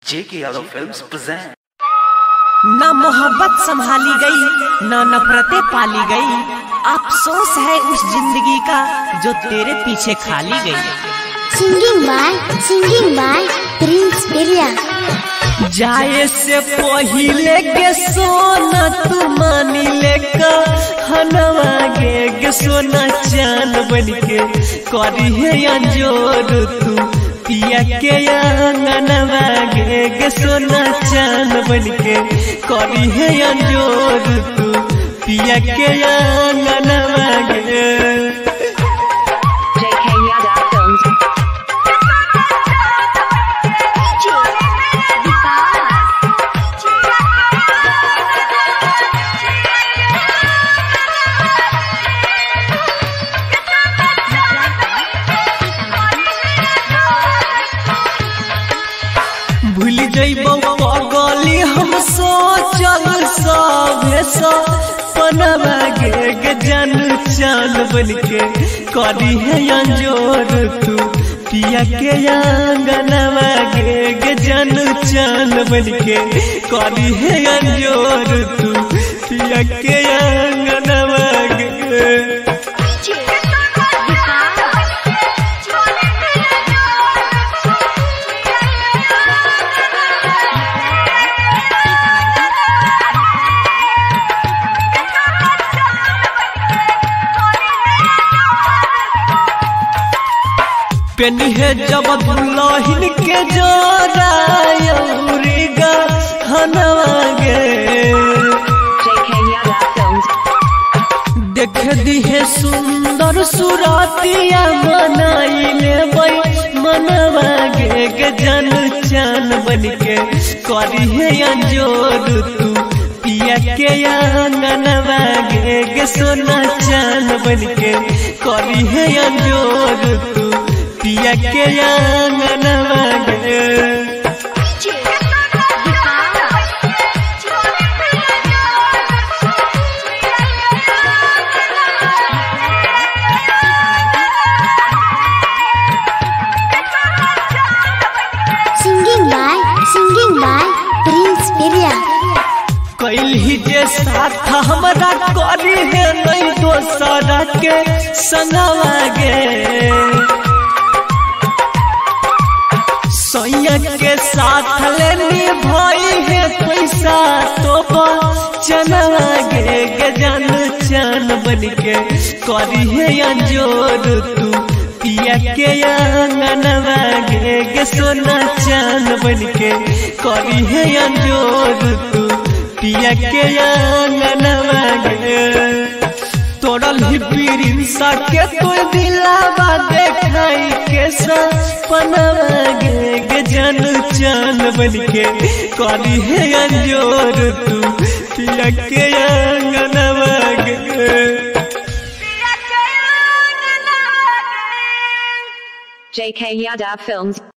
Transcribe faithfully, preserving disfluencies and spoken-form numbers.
जेके Yadav films present. ना मोहब्बत संभाली गई ना नफरतें पाली गई, अफसोस है उस जिंदगी का जो तेरे पीछे खाली गई। Singing by singing by Prince Periya. जाए से पहिले के सोना तू मानी लेका हनवा गे गे सोना चान बनके करी है अंजोर तू पिया के अंगनवा गे गे सोना चान बनके करी है अंजोर तू पिया के अंगनवा गे। भूल जइबो पगली हम सोचल सभे सपनवा गे गे जान चान बनके करी है अंजोर तू पिया के अंगनवा गे गे जान चान बनके करी है अंजोर तू पिया के अंगनवा गे। पेनी है जब दुल्हन के जोरा यौरीगा हनवा गे देख दी है सुंदर सुरातिया मनाई ले मनवा गे गे जन चान बनके करी है अंजोर तू पिया के अंगनवा गे गे सोना चान बनके करी है अंजोर तू पिया के अंगनवा गे। Singing by singing by Prince Periya. कैल ही जे साथ हमरा करी है नहीं दोसरा के संगवा गे सैया के साथ लेनी भाई है पैसा तो चनवा गे गे जान चान बनके करी है अंजोर तू पिया के अंगनवा गे गे सोना चान बनके करी है अंजोर तू पिया के अंगनवा गे। तोड़ल ही प्रिंसा के तो दिलावा देखाई के सपनवा गे गे जान चान बनके करी है अंजोर तू पिया के अंगनवा गे। J K Yadav Films